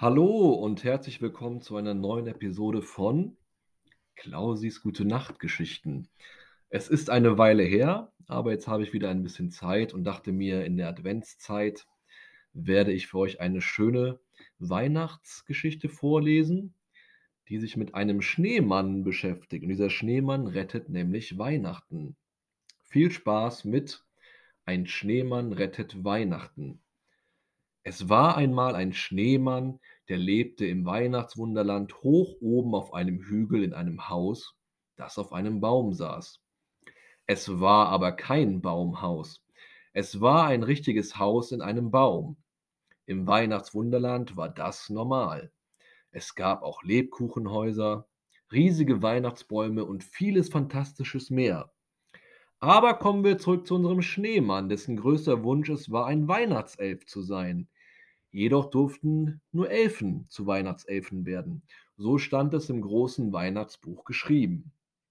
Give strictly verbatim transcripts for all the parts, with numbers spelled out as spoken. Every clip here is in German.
Hallo und herzlich willkommen zu einer neuen Episode von Klausis Gute-Nacht-Geschichten. Es ist eine Weile her, aber jetzt habe ich wieder ein bisschen Zeit und dachte mir, in der Adventszeit werde ich für euch eine schöne Weihnachtsgeschichte vorlesen, die sich mit einem Schneemann beschäftigt. Und dieser Schneemann rettet nämlich Weihnachten. Viel Spaß mit Ein Schneemann rettet Weihnachten. Es war einmal ein Schneemann, der lebte im Weihnachtswunderland hoch oben auf einem Hügel in einem Haus, das auf einem Baum saß. Es war aber kein Baumhaus. Es war ein richtiges Haus in einem Baum. Im Weihnachtswunderland war das normal. Es gab auch Lebkuchenhäuser, riesige Weihnachtsbäume und vieles Fantastisches mehr. Aber kommen wir zurück zu unserem Schneemann, dessen größter Wunsch es war, ein Weihnachtself zu sein. Jedoch durften nur Elfen zu Weihnachtselfen werden. So stand es im großen Weihnachtsbuch geschrieben.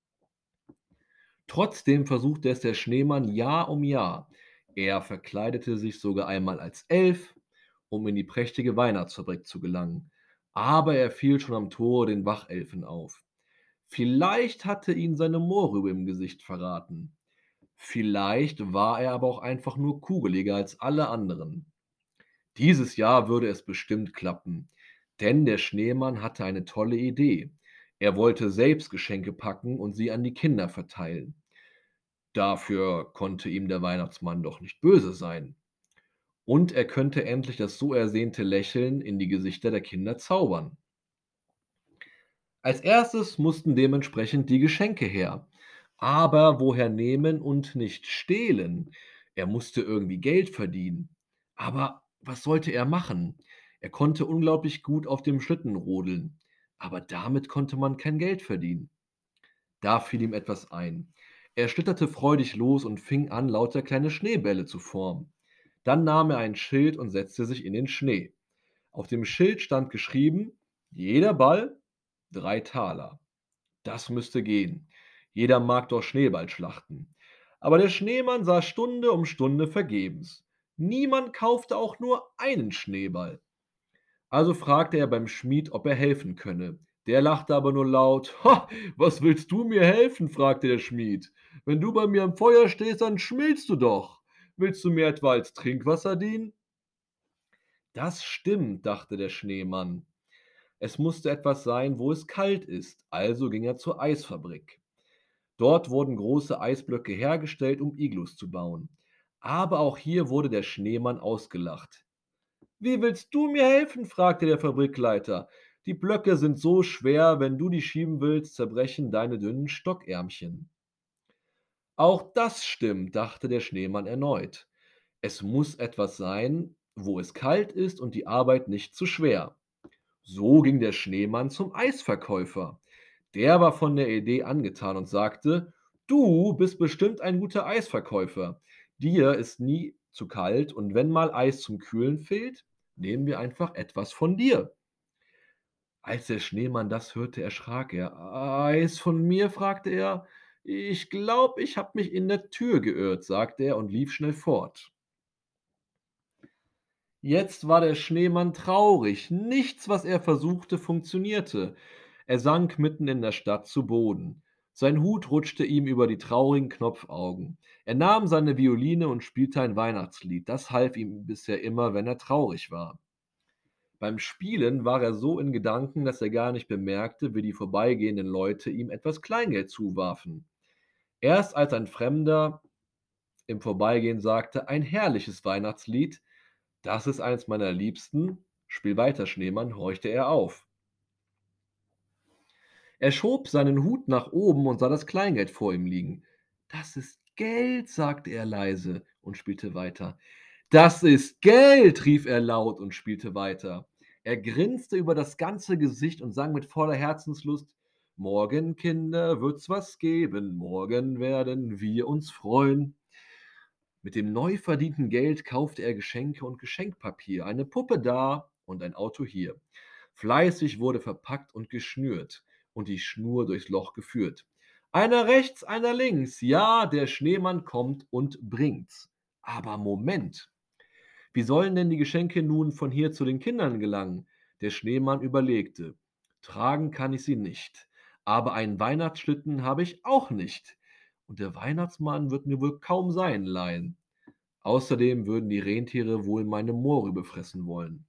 Trotzdem versuchte es der Schneemann Jahr um Jahr. Er verkleidete sich sogar einmal als Elf, um in die prächtige Weihnachtsfabrik zu gelangen. Aber er fiel schon am Tore den Wachelfen auf. Vielleicht hatte ihn seine Mohrrübe im Gesicht verraten. Vielleicht war er aber auch einfach nur kugeliger als alle anderen. Dieses Jahr würde es bestimmt klappen, denn der Schneemann hatte eine tolle Idee. Er wollte selbst Geschenke packen und sie an die Kinder verteilen. Dafür konnte ihm der Weihnachtsmann doch nicht böse sein. Und er könnte endlich das so ersehnte Lächeln in die Gesichter der Kinder zaubern. Als erstes mussten dementsprechend die Geschenke her. Aber woher nehmen und nicht stehlen? Er musste irgendwie Geld verdienen. Aber was sollte er machen? Er konnte unglaublich gut auf dem Schlitten rodeln. Aber damit konnte man kein Geld verdienen. Da fiel ihm etwas ein. Er schlitterte freudig los und fing an, lauter kleine Schneebälle zu formen. Dann nahm er ein Schild und setzte sich in den Schnee. Auf dem Schild stand geschrieben: Jeder Ball drei Taler. Das müsste gehen. Jeder mag doch Schneeballschlachten. Aber der Schneemann sah Stunde um Stunde vergebens. Niemand kaufte auch nur einen Schneeball. Also fragte er beim Schmied, ob er helfen könne. Der lachte aber nur laut. Ha, was willst du mir helfen? Fragte der Schmied. Wenn du bei mir am Feuer stehst, dann schmilzt du doch. Willst du mir etwa als Trinkwasser dienen? Das stimmt, dachte der Schneemann. Es musste etwas sein, wo es kalt ist, also ging er zur Eisfabrik. Dort wurden große Eisblöcke hergestellt, um Iglus zu bauen. Aber auch hier wurde der Schneemann ausgelacht. Wie willst du mir helfen? Fragte der Fabrikleiter. Die Blöcke sind so schwer, wenn du die schieben willst, zerbrechen deine dünnen Stockärmchen. Auch das stimmt, dachte der Schneemann erneut. Es muss etwas sein, wo es kalt ist und die Arbeit nicht zu schwer. So ging der Schneemann zum Eisverkäufer. Der war von der Idee angetan und sagte: Du bist bestimmt ein guter Eisverkäufer. Dir ist nie zu kalt und wenn mal Eis zum Kühlen fehlt, nehmen wir einfach etwas von dir. Als der Schneemann das hörte, erschrak er. Eis von mir? Fragte er. Ich glaube, ich habe mich in der Tür geirrt, sagte er und lief schnell fort. Jetzt war der Schneemann traurig. Nichts, was er versuchte, funktionierte. Er sank mitten in der Stadt zu Boden. Sein Hut rutschte ihm über die traurigen Knopfaugen. Er nahm seine Violine und spielte ein Weihnachtslied. Das half ihm bisher immer, wenn er traurig war. Beim Spielen war er so in Gedanken, dass er gar nicht bemerkte, wie die vorbeigehenden Leute ihm etwas Kleingeld zuwarfen. Erst als ein Fremder im Vorbeigehen sagte: Ein herrliches Weihnachtslied, das ist eines meiner Liebsten. Spiel weiter, Schneemann, horchte er auf. Er schob seinen Hut nach oben und sah das Kleingeld vor ihm liegen. Das ist Geld, sagte er leise und spielte weiter. Das ist Geld, rief er laut und spielte weiter. Er grinste über das ganze Gesicht und sang mit voller Herzenslust: Morgen, Kinder, wird's was geben, morgen werden wir uns freuen. Mit dem neu verdienten Geld kaufte er Geschenke und Geschenkpapier, eine Puppe da und ein Auto hier. Fleißig wurde verpackt und geschnürt und die Schnur durchs Loch geführt. Einer rechts, einer links, ja, der Schneemann kommt und bringt's. Aber Moment, wie sollen denn die Geschenke nun von hier zu den Kindern gelangen? Der Schneemann überlegte. Tragen kann ich sie nicht, aber einen Weihnachtsschlitten habe ich auch nicht. Und der Weihnachtsmann wird mir wohl kaum seinen leihen. Außerdem würden die Rentiere wohl meine Mohrrübe fressen wollen.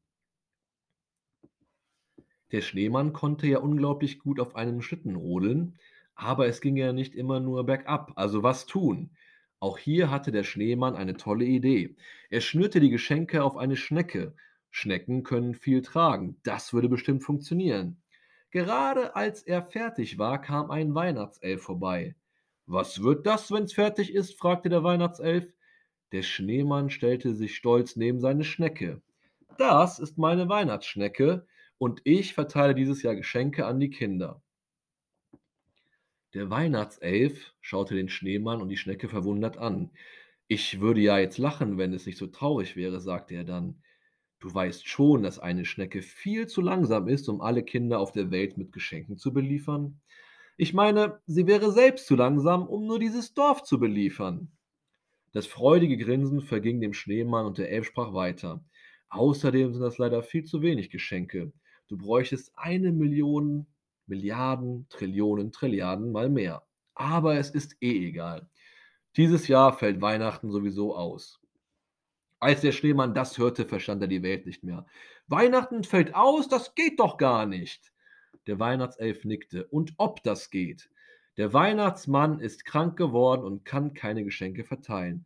Der Schneemann konnte ja unglaublich gut auf einem Schlitten rodeln, aber es ging ja nicht immer nur bergab. Also was tun? Auch hier hatte der Schneemann eine tolle Idee. Er schnürte die Geschenke auf eine Schnecke. Schnecken können viel tragen. Das würde bestimmt funktionieren. Gerade als er fertig war, kam ein Weihnachtself vorbei. Was wird das, wenn's fertig ist? Fragte der Weihnachtself. Der Schneemann stellte sich stolz neben seine Schnecke. Das ist meine Weihnachtsschnecke und ich verteile dieses Jahr Geschenke an die Kinder. Der Weihnachtself schaute den Schneemann und die Schnecke verwundert an. Ich würde ja jetzt lachen, wenn es nicht so traurig wäre, sagte er dann. Du weißt schon, dass eine Schnecke viel zu langsam ist, um alle Kinder auf der Welt mit Geschenken zu beliefern. Ich meine, sie wäre selbst zu langsam, um nur dieses Dorf zu beliefern. Das freudige Grinsen verging dem Schneemann und der Elf sprach weiter. Außerdem sind das leider viel zu wenig Geschenke. Du bräuchtest eine Million, Milliarden, Trillionen, Trilliarden mal mehr. Aber es ist eh egal. Dieses Jahr fällt Weihnachten sowieso aus. Als der Schneemann das hörte, verstand er die Welt nicht mehr. Weihnachten fällt aus, das geht doch gar nicht. Der Weihnachtself nickte. Und ob das geht? Der Weihnachtsmann ist krank geworden und kann keine Geschenke verteilen.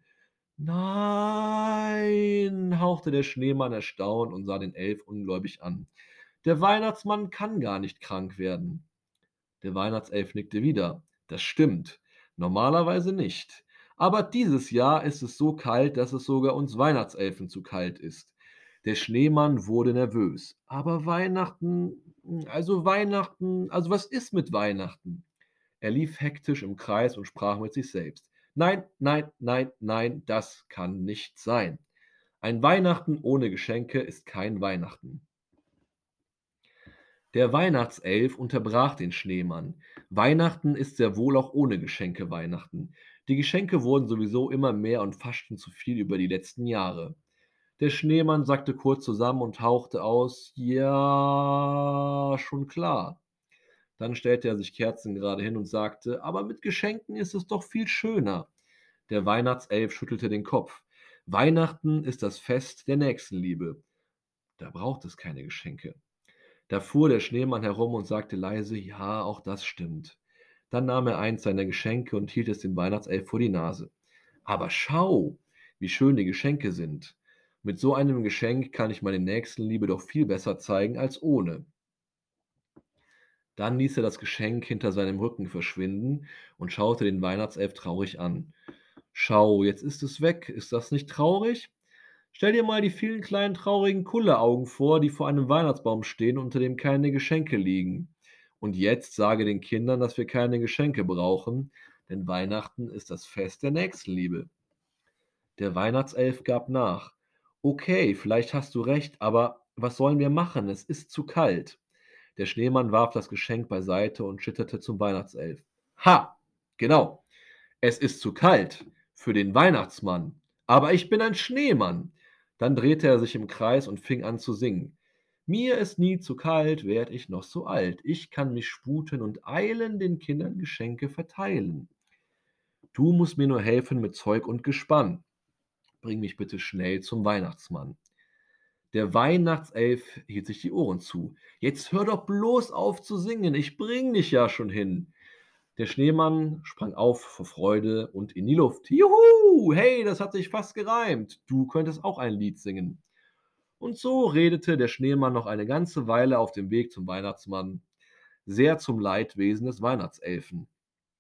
Nein, hauchte der Schneemann erstaunt und sah den Elf ungläubig an. Der Weihnachtsmann kann gar nicht krank werden. Der Weihnachtself nickte wieder. Das stimmt. Normalerweise nicht. Aber dieses Jahr ist es so kalt, dass es sogar uns Weihnachtselfen zu kalt ist. Der Schneemann wurde nervös. Aber Weihnachten, also Weihnachten, also was ist mit Weihnachten? Er lief hektisch im Kreis und sprach mit sich selbst. Nein, nein, nein, nein, das kann nicht sein. Ein Weihnachten ohne Geschenke ist kein Weihnachten. Der Weihnachtself unterbrach den Schneemann. Weihnachten ist sehr wohl auch ohne Geschenke Weihnachten. Die Geschenke wurden sowieso immer mehr und fast schon zu viel über die letzten Jahre. Der Schneemann sackte kurz zusammen und hauchte aus, ja, schon klar. Dann stellte er sich kerzengerade hin und sagte, aber mit Geschenken ist es doch viel schöner. Der Weihnachtself schüttelte den Kopf. Weihnachten ist das Fest der Nächstenliebe. Da braucht es keine Geschenke. Da fuhr der Schneemann herum und sagte leise, ja, auch das stimmt. Dann nahm er eins seiner Geschenke und hielt es dem Weihnachtself vor die Nase. Aber schau, wie schön die Geschenke sind. Mit so einem Geschenk kann ich meine Nächstenliebe doch viel besser zeigen als ohne. Dann ließ er das Geschenk hinter seinem Rücken verschwinden und schaute den Weihnachtself traurig an. Schau, jetzt ist es weg. Ist das nicht traurig? Stell dir mal die vielen kleinen traurigen Kulleraugen vor, die vor einem Weihnachtsbaum stehen, unter dem keine Geschenke liegen. Und jetzt sage den Kindern, dass wir keine Geschenke brauchen, denn Weihnachten ist das Fest der Nächstenliebe. Der Weihnachtself gab nach. Okay, vielleicht hast du recht, aber was sollen wir machen? Es ist zu kalt. Der Schneemann warf das Geschenk beiseite und schitterte zum Weihnachtself. Ha! Genau. Es ist zu kalt für den Weihnachtsmann. Aber ich bin ein Schneemann. Dann drehte er sich im Kreis und fing an zu singen. Mir ist nie zu kalt, werd ich noch so alt. Ich kann mich sputen und eilen, den Kindern Geschenke verteilen. Du musst mir nur helfen mit Zeug und Gespann. Bring mich bitte schnell zum Weihnachtsmann. Der Weihnachtself hielt sich die Ohren zu. Jetzt hör doch bloß auf zu singen, ich bring dich ja schon hin. Der Schneemann sprang auf vor Freude und in die Luft. Juhu, hey, das hat sich fast gereimt. Du könntest auch ein Lied singen. Und so redete der Schneemann noch eine ganze Weile auf dem Weg zum Weihnachtsmann, sehr zum Leidwesen des Weihnachtselfen.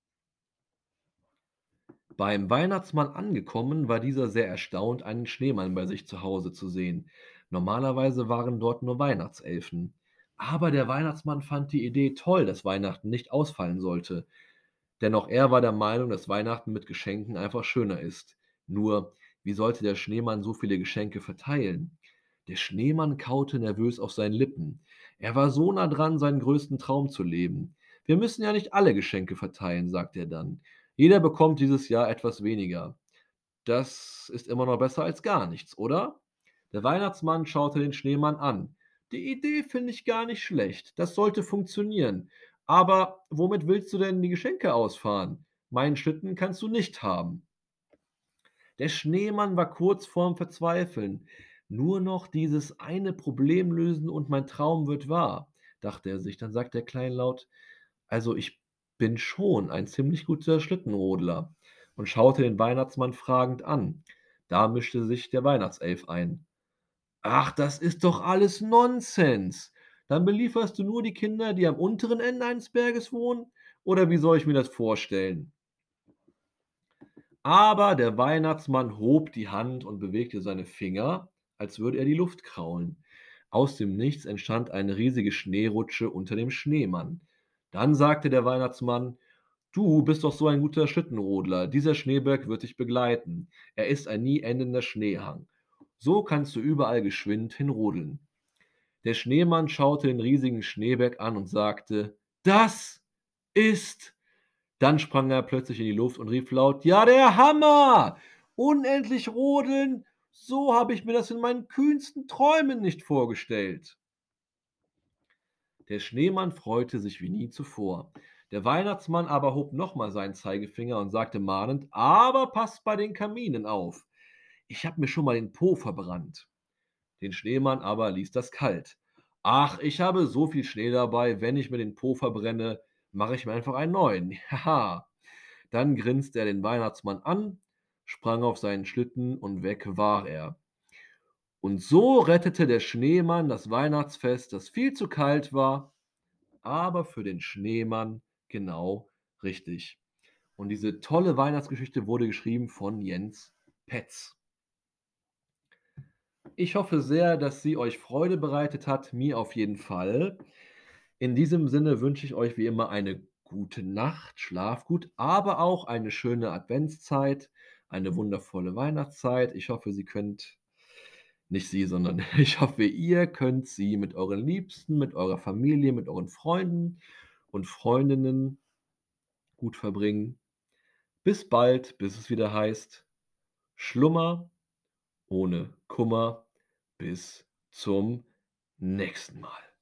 Beim Weihnachtsmann angekommen, war dieser sehr erstaunt, einen Schneemann bei sich zu Hause zu sehen. Normalerweise waren dort nur Weihnachtselfen. Aber der Weihnachtsmann fand die Idee toll, dass Weihnachten nicht ausfallen sollte. Denn auch er war der Meinung, dass Weihnachten mit Geschenken einfach schöner ist. Nur, wie sollte der Schneemann so viele Geschenke verteilen? Der Schneemann kaute nervös auf seinen Lippen. Er war so nah dran, seinen größten Traum zu leben. Wir müssen ja nicht alle Geschenke verteilen, sagte er dann. Jeder bekommt dieses Jahr etwas weniger. Das ist immer noch besser als gar nichts, oder? Der Weihnachtsmann schaute den Schneemann an. Die Idee finde ich gar nicht schlecht. Das sollte funktionieren. Aber womit willst du denn die Geschenke ausfahren? Meinen Schlitten kannst du nicht haben. Der Schneemann war kurz vorm Verzweifeln. Nur noch dieses eine Problem lösen und mein Traum wird wahr, dachte er sich. Dann sagte er kleinlaut: „Also, ich bin schon ein ziemlich guter Schlittenrodler“, und schaute den Weihnachtsmann fragend an. Da mischte sich der Weihnachtself ein. „Ach, das ist doch alles Nonsens. Dann belieferst du nur die Kinder, die am unteren Ende eines Berges wohnen? Oder wie soll ich mir das vorstellen?“ Aber der Weihnachtsmann hob die Hand und bewegte seine Finger, als würde er die Luft kraulen. Aus dem Nichts entstand eine riesige Schneerutsche unter dem Schneemann. Dann sagte der Weihnachtsmann: „Du bist doch so ein guter Schlittenrodler. Dieser Schneeberg wird dich begleiten. Er ist ein nie endender Schneehang. So kannst du überall geschwind hinrodeln.“ Der Schneemann schaute den riesigen Schneeberg an und sagte: „Das ist“, dann sprang er plötzlich in die Luft und rief laut: „Ja, der Hammer! Unendlich rodeln, so habe ich mir das in meinen kühnsten Träumen nicht vorgestellt.“ Der Schneemann freute sich wie nie zuvor. Der Weihnachtsmann aber hob noch mal seinen Zeigefinger und sagte mahnend: „Aber passt bei den Kaminen auf. Ich habe mir schon mal den Po verbrannt.“ Den Schneemann aber ließ das kalt. „Ach, ich habe so viel Schnee dabei, wenn ich mir den Po verbrenne, mache ich mir einfach einen neuen. Haha.“ Dann grinste er den Weihnachtsmann an, sprang auf seinen Schlitten und weg war er. Und so rettete der Schneemann das Weihnachtsfest, das viel zu kalt war, aber für den Schneemann genau richtig. Und diese tolle Weihnachtsgeschichte wurde geschrieben von Jens Petz. Ich hoffe sehr, dass sie euch Freude bereitet hat, mir auf jeden Fall. In diesem Sinne wünsche ich euch wie immer eine gute Nacht, schlaft gut, aber auch eine schöne Adventszeit, eine wundervolle Weihnachtszeit. Ich hoffe, Sie könnt nicht Sie, sondern ich hoffe, ihr könnt sie mit euren Liebsten, mit eurer Familie, mit euren Freunden und Freundinnen gut verbringen. Bis bald, bis es wieder heißt: Schlummer ohne Kummer. Bis zum nächsten Mal.